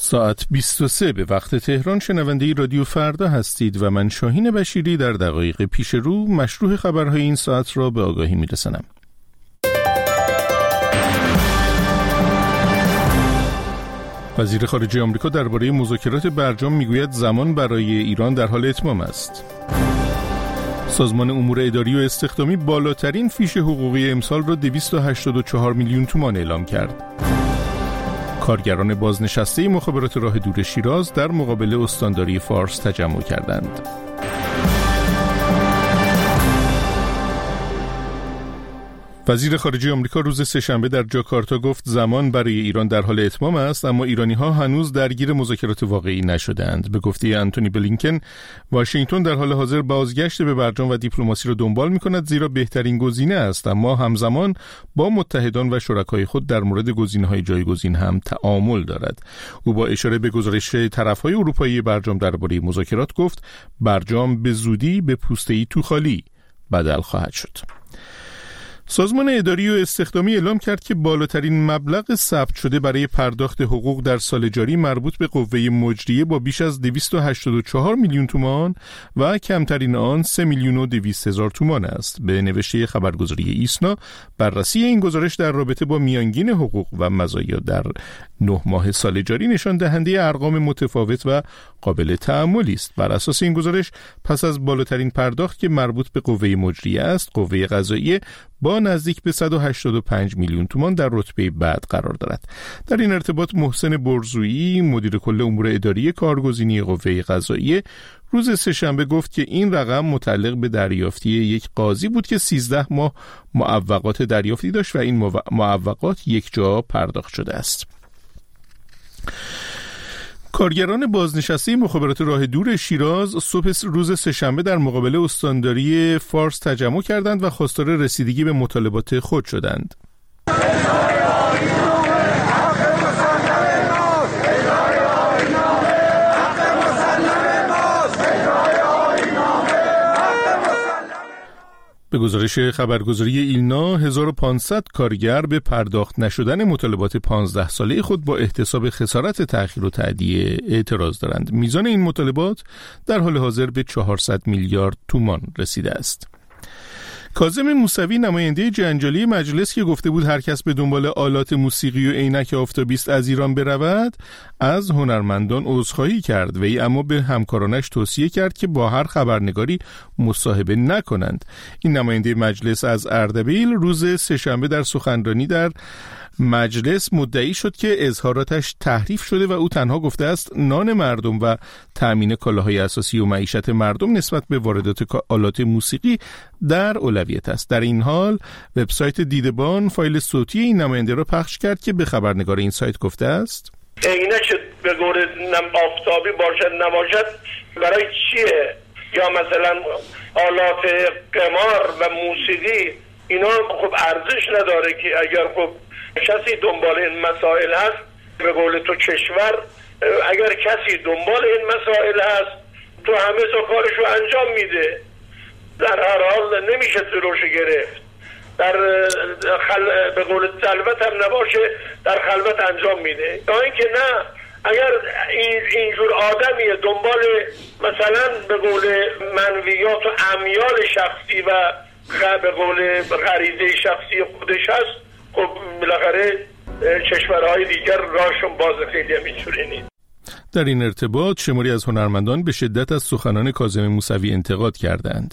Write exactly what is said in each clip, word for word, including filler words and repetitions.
ساعت بیست و سه به وقت تهران. شنونده رادیو فردا هستید و من شاهین بشیری در دقایق پیش رو مشروع خبرهای این ساعت را به آگاهی میرسانم. وزیر خارجه آمریکا درباره مذاکرات برجام میگوید زمان برای ایران در حال اتمام است. سازمان امور اداری و استخدامی بالاترین فیش حقوقی امسال را دویست و هشتاد و چهار میلیون تومان اعلام کرد. کارگران بازنشسته مخابرات راه دور شیراز در مقابل استانداری فارس تجمع کردند. وزیر خارجه آمریکا روز سه‌شنبه در جاکارتا گفت زمان برای ایران در حال اتمام است، اما ایرانی‌ها هنوز درگیر مذاکرات واقعی نشدند. به گفته آنتونی بلینکن، واشنگتن در حال حاضر بازگشت به برجام و دیپلماسی را دنبال می‌کند، زیرا بهترین گزینه است، اما همزمان با متحدان و شرکای خود در مورد گزینه‌های جایگزین هم تعامل دارد. او با اشاره به گزارش طرف‌های اروپایی برجام درباره مذاکرات گفت برجام به زودی به پوسته‌ای تو خالی بدل خواهد شد. سازمان اداری و استخدامی اعلام کرد که بالاترین مبلغ ثبت شده برای پرداخت حقوق در سال جاری مربوط به قوه مجریه با بیش از دویست و هشتاد و چهار میلیون تومان و کمترین آن سه میلیون و دویست هزار تومان است. به نوشته خبرگزاری ایسنا، بررسی این گزارش در رابطه با میانگین حقوق و مزایا در نه ماه سال جاری نشان دهنده ارقام متفاوت و قابل تأملی است. بر اساس این گزارش، پس از بالاترین پرداخت که مربوط به قوه مجریه است، قوه قضاییه با نزدیک به صد و هشتاد و پنج میلیون تومان در رتبه بعد قرار دارد. در این ارتباط محسن برزویی، مدیر کل امور اداری کارگزینی قوه قضاییه، روز سه‌شنبه گفت که این رقم متعلق به دریافتی یک قاضی بود که سیزده ماه معوقات دریافتی داشت و این معوقات یک جا پرداخت شده است. کارگران بازنشسته مخابرات راه دور شیراز صبح روز سه‌شنبه در مقابل استانداری فارس تجمع کردند و خواستار رسیدگی به مطالبات خود شدند. به گزارش خبرگزاری ایلنا، هزار و پانصد کارگر به پرداخت نشدن مطالبات پانزده ساله خود با احتساب خسارت تأخیر و تأدیه اعتراض دارند. میزان این مطالبات در حال حاضر به چهارصد میلیارد تومان رسیده است. کاظم موسوی، نماینده جنجالی مجلس که گفته بود هر کس به دنبال آلات موسیقی و عینک آفتابی است از ایران برود، از هنرمندان عذرخواهی کرد و ای اما به همکارانش توصیه کرد که با هر خبرنگاری مصاحبه نکنند. این نماینده مجلس از اردبیل روز سه‌شنبه در سخنرانی در مجلس مدعی شد که اظهاراتش تحریف شده و او تنها گفته است نان مردم و تأمین کالاهای اساسی و معیشت مردم نسبت به واردات آلات موسیقی در اولویت است. در این حال وبسایت دیدبان فایل صوتی این نماینده را پخش کرد که به خبرنگار این سایت گفته است: عینک به قول آفتابی باشد نباشد برای چیه؟ یا مثلا آلات قمار و موسیقی، اینا خب ارزش نداره که اگر خب کسی دنبال این مسائل هست، به قول تو کشور، اگر کسی دنبال این مسائل هست تو همه سو کارشو انجام میده، در هر حال نمیشه جلوش گرفت. در خل... به قول سلوت هم نباشه، در خلوت انجام میده. تا اینکه نه، اگر این اینجور آدمیه دنبال مثلا به قول منویات و امیال شخصی و به قول غریزه شخصی خودش هست، خب بالاخره کشورهای دیگر راهشون باز خیلی همینجوری. در این ارتباط شماری از هنرمندان به شدت از سخنان کاظم موسوی انتقاد کردند.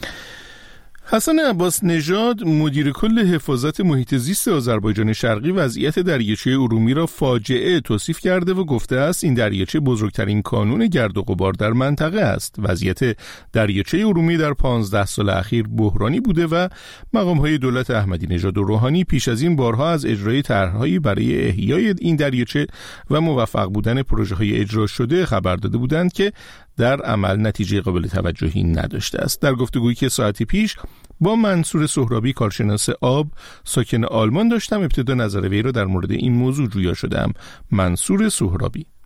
حسن عباس نژاد، مدیر کل حفاظت محیط زیست آذربایجان شرقی، وضعیت دریاچه ارومیه را فاجعه توصیف کرده و گفته است این دریاچه بزرگترین کانون گرد و غبار در منطقه است. وضعیت دریاچه ارومیه در پانزده سال اخیر بحرانی بوده و مقام‌های دولت احمدی نژاد و روحانی پیش از این بارها از اجرای طرح‌هایی برای احیای این دریاچه و موفق بودن پروژه‌های اجرا شده خبر داده بودند که در عمل نتیجه قابل توجهی نداشته است. در گفتگویی که ساعتی پیش با منصور سهرابی، کارشناس آب ساکن آلمان داشتم، ابتدا نظر وی را در مورد این موضوع جویا شدم. منصور سهرابی: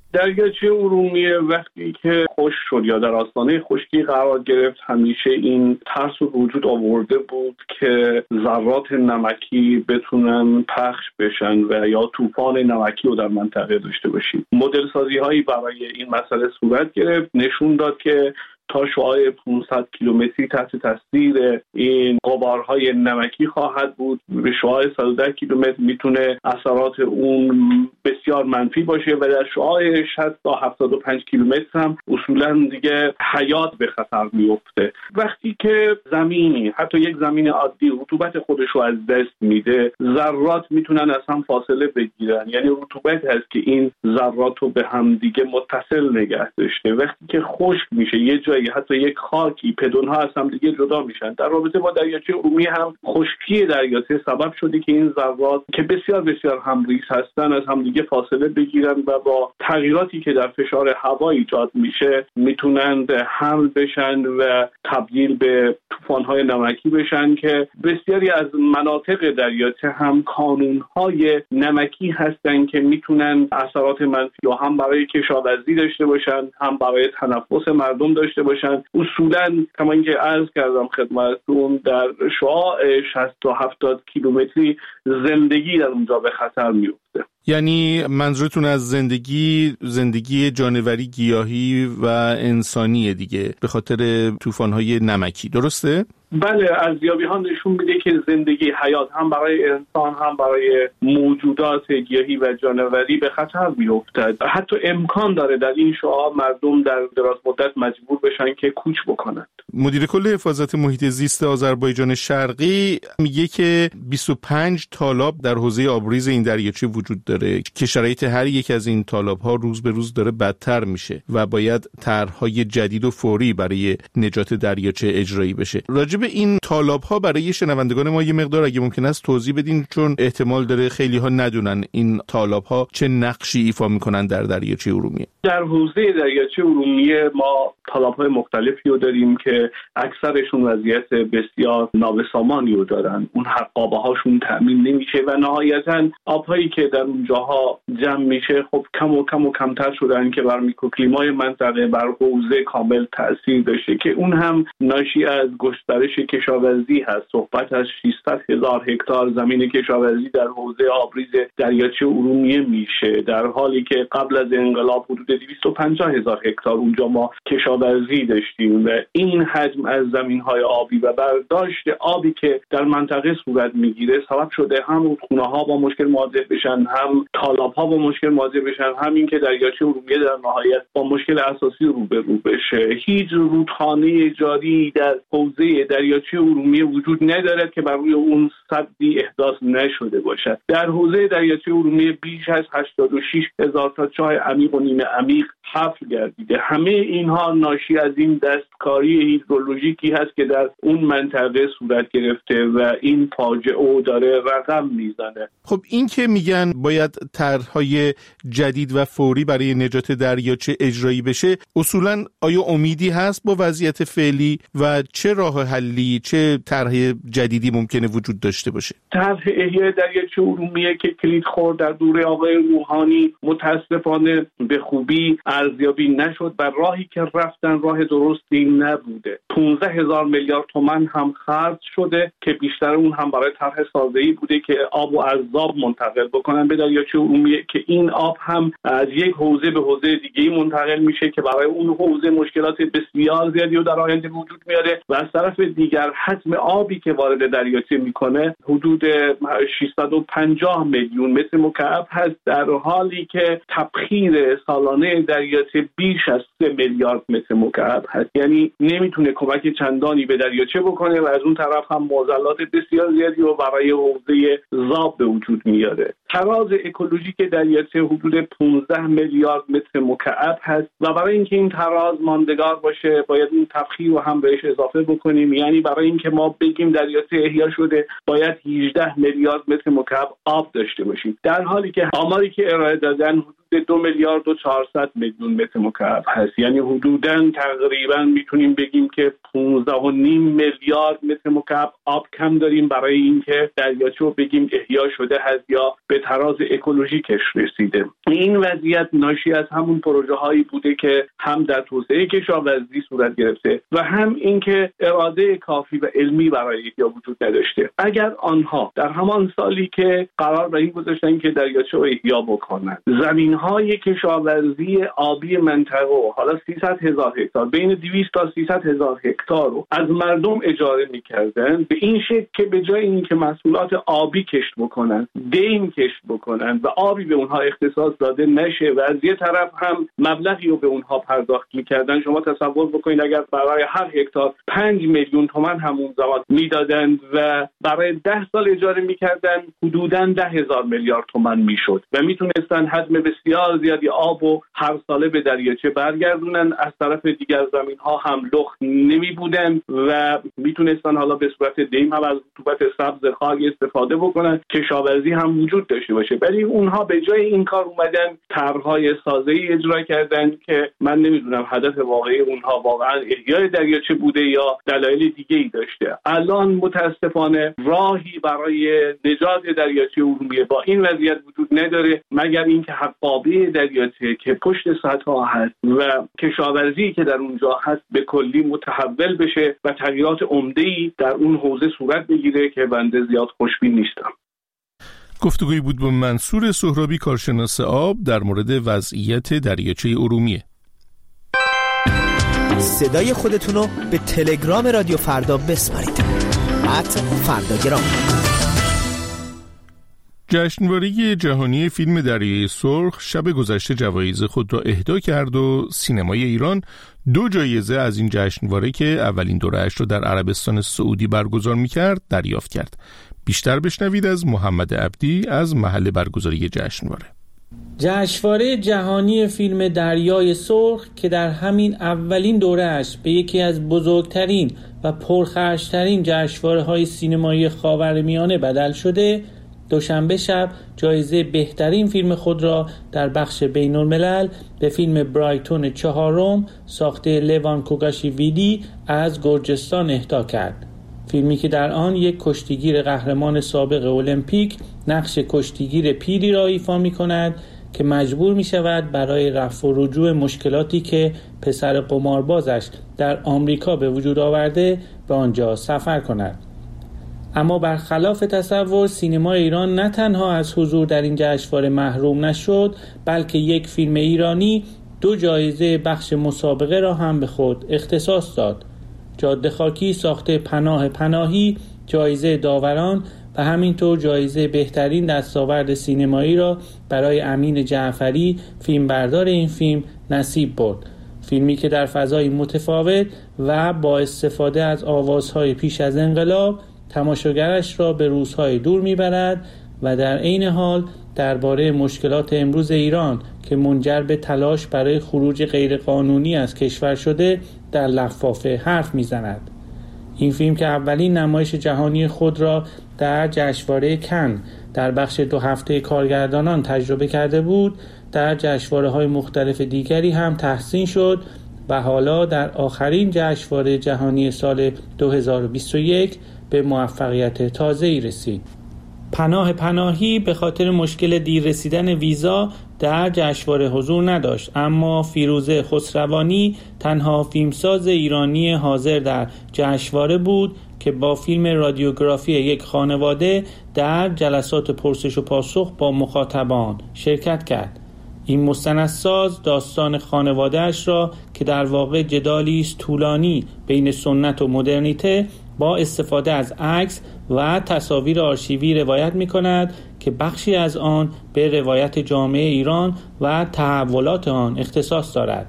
دریاچه ارومیه وقتی که خشک شد یا در آستانه خشکی قرار گرفت، همیشه این ترس رو وجود آورده بود که ذرات نمکی بتونن پخش بشن و یا طوفان نمکی رو در منطقه داشته باشیم. مدل سازی هایی برای این مسئله صورت گرفت، نشون داد که تا شعاع پانصد کیلومتری تحت تاثیر این غبارهای نمکی خواهد بود. به شعاع صد و ده کیلومتر میتونه اثرات اون بسیار منفی باشه و در شعاع شصت تا هفتاد و پنج کیلومتر هم اصولا دیگه حیات به خطر میفته. وقتی که زمینی، حتی یک زمین عادی، رطوبت خودش رو از دست میده، ذرات میتونن از هم فاصله بگیرن. یعنی رطوبت هست که این ذرات رو به هم دیگه متصل نگه داشته. وقتی که خشک میشه یه جایی، حتی یک خاکی، پدونها از هم دیگه جدا میشن. در رابطه با دریاچه ارومیه هم خشکی دریاچه سبب شده که این ذرات که بسیار بسیار همریز هستن از هم دیگه فاصله بگیرن و با تغییراتی که در فشار هوا ایجاد میشه میتونن حمل بشن و تبدیل به طوفان‌های نمکی بشن که بسیاری از مناطق دریاچه هم کانون‌های نمکی هستن که میتونن اثرات منفی رو هم برای کشاورزی داشته باشن، هم برای تنفس مردم داشته باشن. اصولاً کما اینکه عرض کردم خدمتتون، در شعاع شصت تا هفتاد کیلومتری زندگی در اونجا به خطر میفته. یعنی منظورتون از زندگی زندگی جانوری، گیاهی و انسانیه دیگه به خاطر طوفان‌های نمکی، درسته؟ بله، ارزیابی ها نشون میده که زندگی، حیات هم برای انسان هم برای موجودات گیاهی و جانوری به خطر میافتد. حتی امکان داره در این شعاع مردم در دراز مدت مجبور بشن که کوچ بکنند. مدیر کل حفاظت محیط زیست آذربایجان شرقی میگه که بیست و پنج تالاب در حوزه آبریز این دریاچه وجود داره که شرایط هر یک از این تالاب‌ها روز به روز داره بدتر میشه و باید طرح‌های جدید و فوری برای نجات دریاچه اجرایی بشه. راجع به این تالاب‌ها برای شنوندگان ما یه مقدار اگه ممکن است توضیح بدین، چون احتمال داره خیلی‌ها ندونن این تالاب‌ها چه نقشی ایفا می‌کنن در دریاچه ارومیه. در حوزه دریاچه ارومیه ما تالاب‌های مختلفی رو داریم که اکثرشون وضعیت بسیار نابسامانی رو دارن. اون حقابه‌هاشون تأمین نمیشه و نهایتاً آب‌هایی که در اونجاها جمع میشه خب کم و کم و کمتر شدن که بر میکروکلیمای منطقه، بر حوزه کامل تأثیر داشته که اون هم ناشی از گسترش کشاورزی هست. صحبت از ششصد هزار هکتار زمین کشاورزی در حوزه آبریز دریاچه ارومیه میشه، در حالی که قبل از انقلاب حدود دویست و پنجاه هزار هکتار اونجا ما کشاورزی داشتیم و این حجم از زمین‌های آبی و برداشت آبی که در منطقه صورت میگیره سبب شده هم رودخونه‌ها با مشکل مواجه بشن، هم تالاب‌ها با مشکل مواجه بشن، همین که دریاچه ارومیه در نهایت با مشکل اساسی روبرو بشه. هیچ رودخانه جاری در حوزه دریاچه ارومیه وجود ندارد که بر روی اون سدی احداث نشده باشد. در حوزه دریاچه ارومیه بیش از هشتاد و شش هزار تا چاه عمیق و نیمه عمیق حفر گردیده. همه اینها ناشی از این دستکاری هیدرولوژیکی هست که در اون منطقه صورت گرفته و این فاجعه داره رقم میزنه. خب این که میگن باید طرح‌های جدید و فوری برای نجات دریاچه اجرایی بشه، اصولاً آیا امیدی هست با وضعیت فعلی و چه راه حلی، چه طرح جدیدی ممکنه وجود داشته باشه؟ طرح احیای دریاچه ارومیه که کلید خورد در دوره آقای روحانی متاسفانه به خوبی ارزیابی نشد و راهی که رفتن راه درستی نبوده. پانزده هزار میلیارد تومان هم خرج شده که بیشتر اون هم برای طرح سازه‌ای بوده که آب و عذاب منتقل بکنن به دریاچه ارومیه که این آب هم از یک حوزه به حوزه دیگه‌ای منتقل میشه که برای اون حوزه مشکلات بسیار زیادی رو در آینده وجود میاره و از طرف دیگر حجم آبی که وارد دریاچه میکنه حدود ششصد و پنجاه میلیون متر مکعب هست، در حالی که تبخیر سالانه دریاچه بیش از سه میلیارد متر مکعب هست. یعنی نمیتونه کمک چندانی به دریاچه بکنه و از اون طرف هم معضلات بسیار زیادی رو برای حوزه زاب به وجود میاره. تراز اکولوژیک دریاچه حدود پانزده میلیارد متر مکعب هست و برای اینکه این تراز ماندگار باشه باید این تبخیر رو هم بهش اضافه بکنیم. یعنی برای اینکه ما بگیم دریاچه احیا شده باید هجده میلیارد متر مکعب آب داشته باشیم، در حالی که آماری که ارائه دادن حدود دو میلیارد و چهارصد میلیون متر مکعب هست. یعنی حدوداً تقریباً میتونیم بگیم که پانزده و نیم میلیارد متر مکعب آب کم داریم برای اینکه دریاچه رو بگیم احیا شده هست یا به به تراز اکولوژیکش رسیده. این وضعیت ناشی از همون پروژه هایی بوده که هم در توسعه کشاورزی صورت گرفته و هم اینکه اراده کافی و علمی برای احیا وجود نداشته. اگر آنها در همان سالی که قرار بر این گذاشتن که دریاچه رو احیا بکنن، زمین‌های کشاورزی آبی منطقه و حالا سیصد هزار هکتار، بین دویست تا سیصد هزار هکتار رو از مردم اجاره می‌کردن، به این شکل که به جای اینکه محصولات آبی کشت بکنن، دیم کشت بکنن و آبی به اونها اختصاص داده نشه و از یه طرف هم مبلغی رو به اونها پرداخت می‌کردن. شما تصور بکنید اگر برای هر هکتار پنج میلیون تومان همون زمان میدادند و برای ده سال اجاره می‌کردن، حدوداً ده هزار میلیارد تومان میشد و میتونستن حجم بسیار زیادی آب و هر ساله به دریاچه برگردونن. از طرف دیگر زمین‌ها هم لخت نمی بودن و میتونستن حالا به صورت دیم هم از رطوبت سبز خاک استفاده بکنن، کشاورزی هم وجود داشته باشه. ولی اونها به جای این کار اومدن طرح‌های سازه‌ای اجرا کردن که من نمیدونم هدف واقعی اونها واقعا احیای دریاچه بوده یا دلایل دیگه‌ای داشته. الان متاسفانه راهی برای نجات دریاچه ارومیه با این وضعیت وجود نداره مگر اینکه حقابه دریاچه که پشت سدها هست و کشاورزی که در اونجا هست به کلی متحول بشه و تغییرات عمده‌ای در اون حوزه صورت بگیره که بنده زیاد خوشبین نیستم. گفتگویی بود با منصور سهرابی، کارشناس آب، در مورد وضعیت دریاچه ارومیه. صدای خودتون رو به تلگرام رادیو فردا بسپارید. ات فرداگرام. جشنواره جهانی فیلم دریای سرخ شب گذشته جوایز خود را اهدا کرد و سینمای ایران دو جایزه از این جشنواره که اولین دوره‌اش را در عربستان سعودی برگزار می‌کرد دریافت کرد. بیشتر بشنوید از محمد عبدی از محل برگزاری جشنواره. جشنواره جهانی فیلم دریای سرخ که در همین اولین دوره‌اش به یکی از بزرگترین و پرخرج‌ترین جشنواره‌های سینمایی خاورمیانه بدل شده، دوشنبه شب جایزه بهترین فیلم خود را در بخش بین الملل به فیلم برایتون چهارم ساخته لوان کوگاشیویلی از گرجستان اهدا کرد. فیلمی که در آن یک کشتیگیر قهرمان سابق المپیک نقش کشتیگیر پیری را ایفا می کند که مجبور می شود برای رفع و رجوع مشکلاتی که پسر قماربازش در آمریکا به وجود آورده به آنجا سفر کند. اما برخلاف تصور، سینما ایران نه تنها از حضور در این جشنواره محروم نشد، بلکه یک فیلم ایرانی دو جایزه بخش مسابقه را هم به خود اختصاص داد. جاده خاکی ساخته پناه پناهی جایزه داوران و همینطور جایزه بهترین دستاورد سینمایی را برای امین جعفری فیلمبردار این فیلم نصیب برد. فیلمی که در فضای متفاوت و با استفاده از آوازهای پیش از انقلاب تماشاگرش را به روزهای دور میبرد و در عین حال درباره مشکلات امروز ایران که منجر به تلاش برای خروج غیرقانونی از کشور شده در لفافه حرف میزند. این فیلم که اولین نمایش جهانی خود را در جشنواره کن در بخش دو هفته کارگردانان تجربه کرده بود، در جشنواره‌های مختلف دیگری هم تحسین شد و حالا در آخرین جشنواره جهانی سال دو هزار و بیست و یک به موفقیت تازه‌ای رسید. پناه پناهی به خاطر مشکل دیر رسیدن ویزا در جشنواره حضور نداشت، اما فیروزه خسروانی تنها فیلمساز ایرانی حاضر در جشنواره بود که با فیلم رادیوگرافی یک خانواده در جلسات پرسش و پاسخ با مخاطبان شرکت کرد. این مستندساز داستان خانواده‌اش را که در واقع جدالی است طولانی بین سنت و مدرنیته با استفاده از عکس و تصاویر آرشیوی روایت می کند که بخشی از آن به روایت جامعه ایران و تحولات آن اختصاص دارد.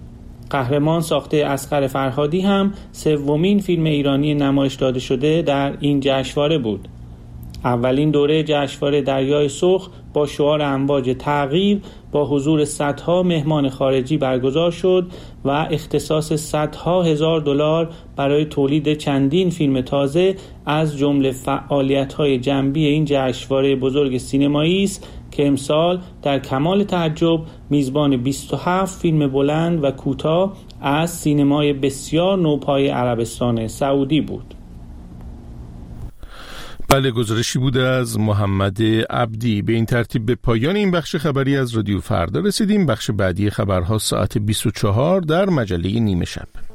قهرمان ساخته اصغر فرهادی هم سومین فیلم ایرانی نمایش داده شده در این جشنواره بود. اولین دوره جشنواره دریای سرخ با شعار امواج تغییر با حضور صدها مهمان خارجی برگزار شد و اختصاص صدها هزار دلار برای تولید چندین فیلم تازه از جمله فعالیت‌های جنبی این جشنواره بزرگ سینمایی است که امسال در کمال تعجب میزبان بیست و هفت فیلم بلند و کوتاه از سینمای بسیار نوپای عربستان سعودی بود. بله، گزارشی بوده از محمد عبدی. به این ترتیب به پایان این بخش خبری از رادیو فردا رسیدیم. بخش بعدی خبرها ساعت بیست و چهار در مجله نیمه شب.